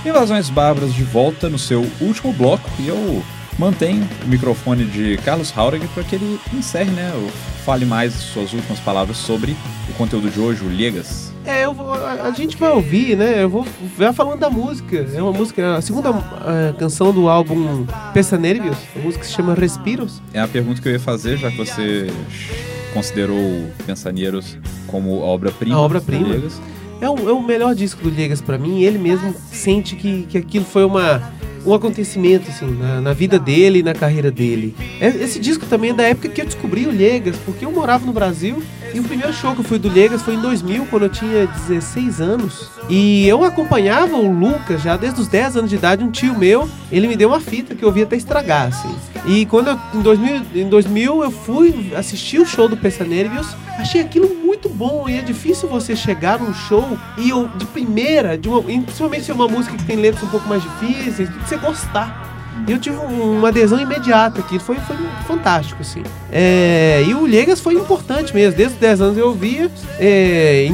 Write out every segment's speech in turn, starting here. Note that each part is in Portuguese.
Invasões Bárbaras de volta no seu último bloco e eu mantenho o microfone de Carlos Haurig para que ele encerre, né? Fale mais suas últimas palavras sobre o conteúdo de hoje, o Liegas. A gente vai ouvir, né? Eu vou falando da música. É uma música, a segunda canção do álbum Peçaneiros, a música se chama Respiros. É a pergunta que eu ia fazer, já que você considerou Peçaneiros como obra-prima. A obra-prima. É o melhor disco do Liegas pra mim. Ele mesmo sente que aquilo foi um acontecimento assim, na vida dele e na carreira dele. Esse disco também é da época que eu descobri o Liegas, porque eu morava no Brasil e o primeiro show que eu fui do Liegas foi em 2000, quando eu tinha 16 anos. E eu acompanhava o Lucas já desde os 10 anos de idade. Um tio meu, ele me deu uma fita que eu vi até estragar, assim. E quando em 2000 eu fui assistir o show do Peçaneiros, achei aquilo muito bom. E é difícil você chegar num show e de primeira, principalmente se é uma música que tem letras um pouco mais difíceis, você gostar. E eu tive uma adesão imediata aqui, foi fantástico, assim. E o Liegas foi importante mesmo, desde os 10 anos eu ouvia. Em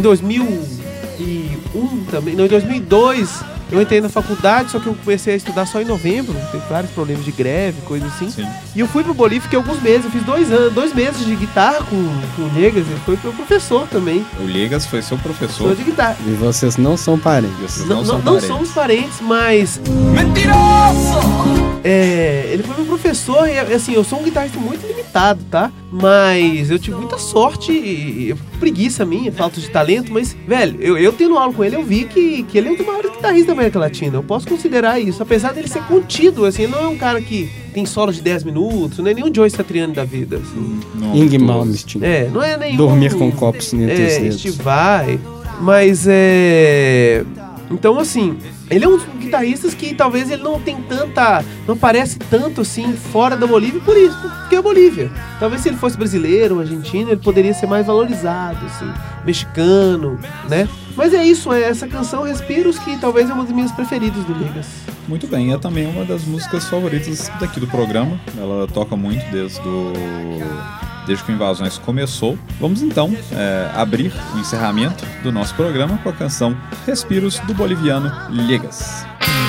2001 também, não, em 2002 eu entrei na faculdade, só que eu comecei a estudar só em novembro, teve vários problemas de greve, coisa assim. Sim. E eu fui pro Bolívia, fiquei alguns meses, eu fiz 2 meses de guitarra com o Liegas, ele foi meu professor também. O Liegas foi seu professor? Sou de guitarra. E vocês não são parentes? Não somos parentes, mas... Mentiroso! Ele foi meu professor e, assim, eu sou um guitarrista muito limitado, tá? Mas eu tive muita sorte e preguiça minha, falta de talento, mas, velho, eu tendo aula com ele, eu vi que ele é um dos maiores guitarristas da América Latina. Eu posso considerar isso, apesar dele ser contido, assim, ele não é um cara que tem solo de 10 minutos, não é nem um Joe Satriani da vida, assim. Ing Malmsteen. Não é nenhum... Dormir com copos entre os dedos. Steve Vai, mas então, assim, ele é um dos guitarristas que talvez ele não aparece tanto assim fora da Bolívia, por isso, porque é a Bolívia. Talvez se ele fosse brasileiro ou argentino, ele poderia ser mais valorizado, assim, mexicano, né? Mas é isso, essa canção Respiros, que talvez é uma das minhas preferidas do Liegas. Muito bem, é também uma das músicas favoritas daqui do programa. Ela toca muito desde que o Invasões começou. Vamos então abrir o encerramento do nosso programa com a canção Respiros, do boliviano Liegas.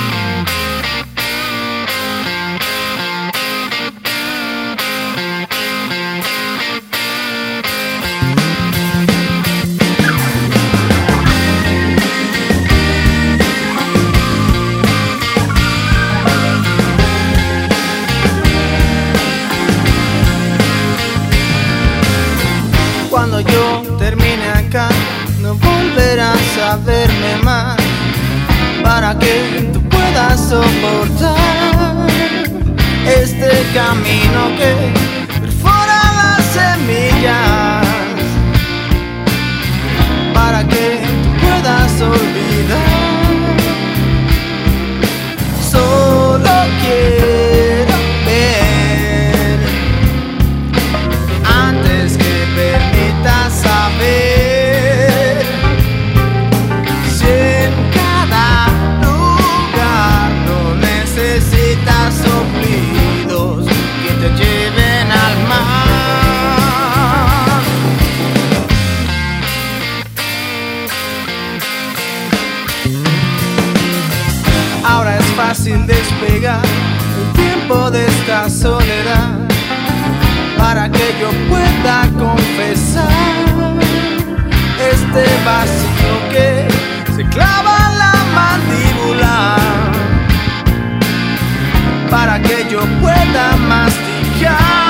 Cuando yo termine acá, no volverás a verme más, para que tú puedas soportar este camino que perfora las semillas, para que tú puedas olvidar. Solo quiero ver antes que permitas saber si en cada lugar no necesitas soplidos que te lleven al mar. Ahora es fácil despegar el tiempo de esta soledad, para que yo pueda confesar este vacío que se clava en la mandíbula, para que yo pueda masticar.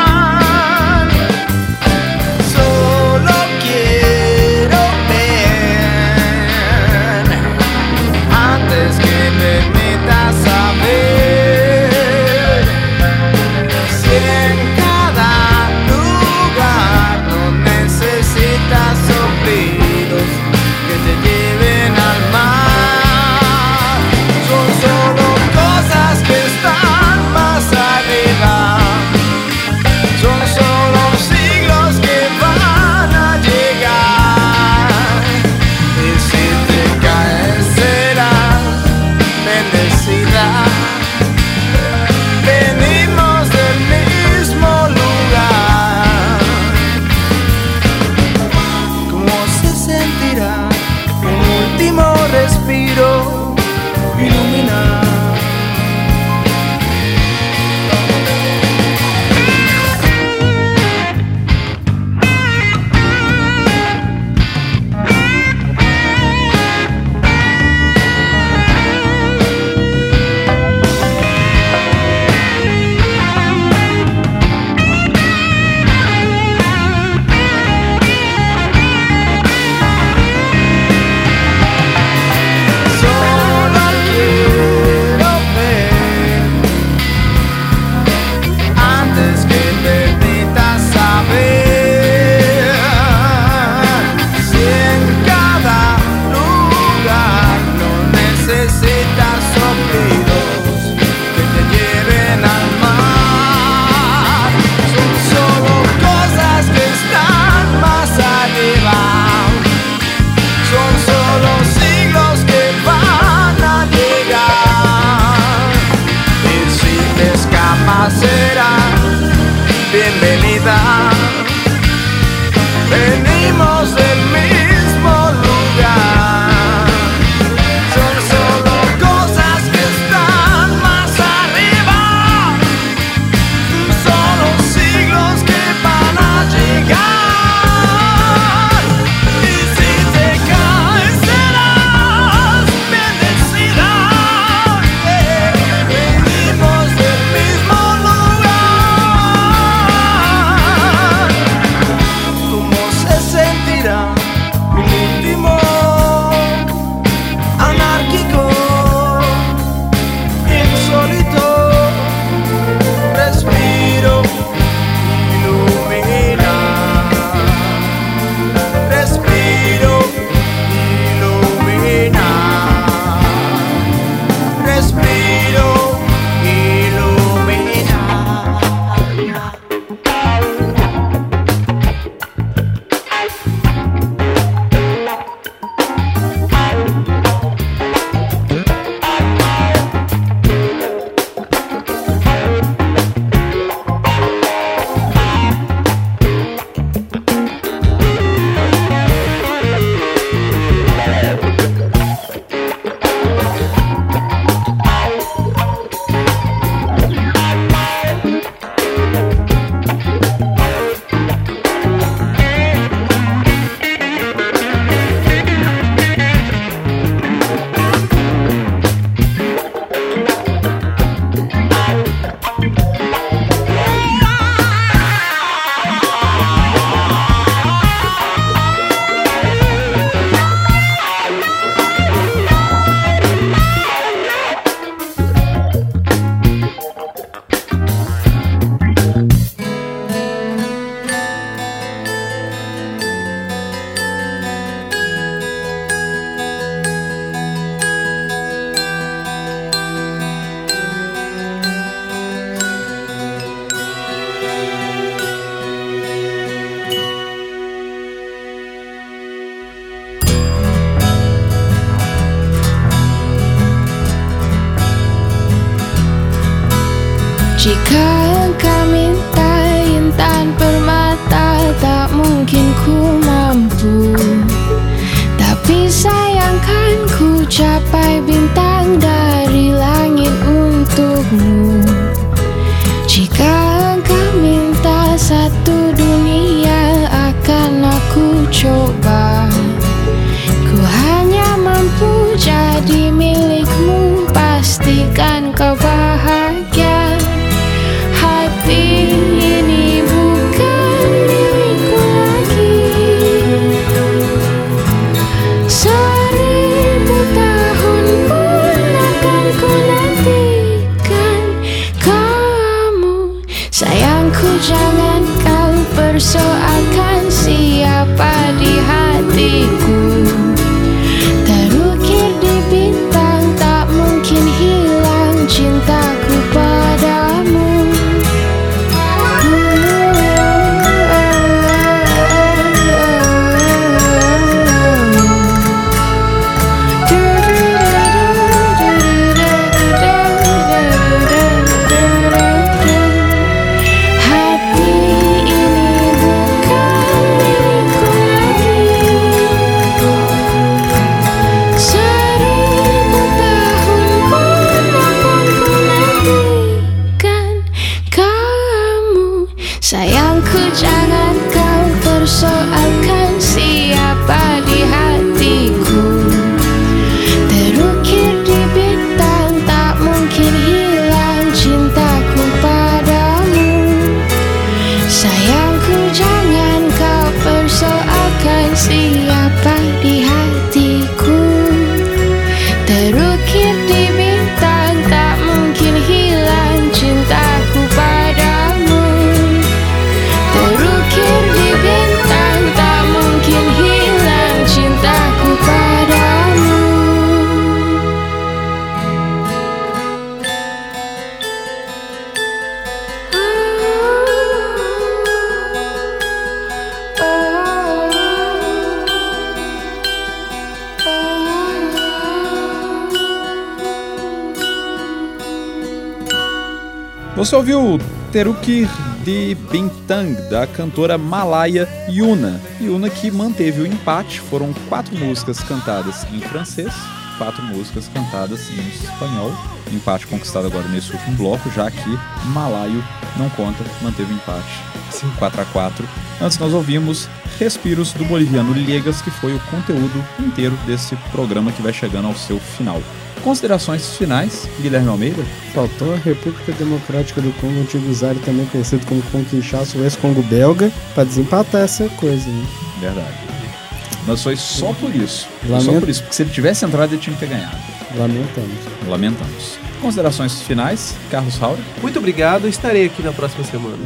Solo quiero ver antes que permitas saber si en cada lugar no necesitas soplidos que te lleven capai bintang dari langit untukmu. Jika engkau minta satu dunia akan aku coba. Ku hanya mampu jadi milikmu, pastikan kau bahagia. Hati ini bukan milikku lagi. 1000 tahun pun akan ku nantikan kamu. Sayangku, jangan kau persoalkan siapa di hatiku. Terukir di bintang, tak mungkin hilang cintaku padamu. Hati ini bukan milikku lagi. 1000 tahun pun akan ku nantikan kamu. Sayangku, jangan kau persoalkan siapa di hatiku. Terukir di bintang, tak mungkin hilang cintaku padamu. Sayangku, jangan kau persoalkan siapa di hatiku. Terukir di bintang, tak mungkin hilang cintaku padamu. Terukir di bintang, tak mungkin hilang cintaku padamu. Você ouviu Terukir de Bintang, da cantora malaia Yuna. Yuna que manteve o empate, foram 4 músicas cantadas em francês, 4 músicas cantadas em espanhol. Empate conquistado agora nesse último bloco, já que malaio não conta, manteve o empate 4-4. Antes nós ouvimos Respiros, do boliviano Liegas, que foi o conteúdo inteiro desse programa que vai chegando ao seu final. Considerações finais, Guilherme Almeida? Faltou a República Democrática do Congo, antigo Zaire, também conhecido como Congo-Kinshasa, o ex-Congo belga, pra desempatar essa coisa, né? Verdade. Mas foi só por isso. Lamento. Só por isso, porque se ele tivesse entrado, ele tinha que ter ganhado. Lamentamos. Considerações finais, Carlos Raul? Muito obrigado, estarei aqui na próxima semana.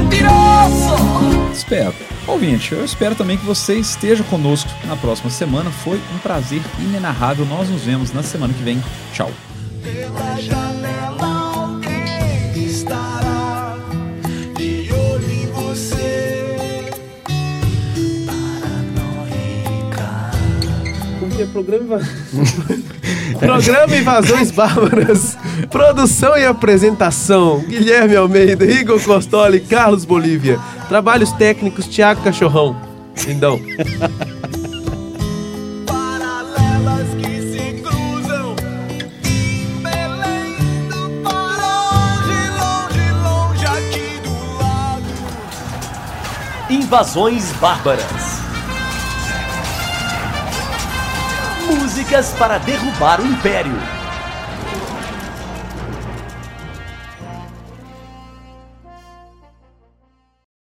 Espero. Ouvinte, eu espero também que você esteja conosco na próxima semana. Foi um prazer inenarrável. Nós nos vemos na semana que vem. Tchau. Pela janela alguém estará de olho em você. Paranoica. Porque Programa Invasões Bárbaras. Produção e apresentação: Guilherme Almeida, Igor Costoli e Carlos Bolívia. Trabalhos técnicos: Thiago Cachorrão. Lindão. Paralelas que se cruzam, impelindo para longe, longe aqui do lado. Invasões Bárbaras. Músicas para derrubar o Império.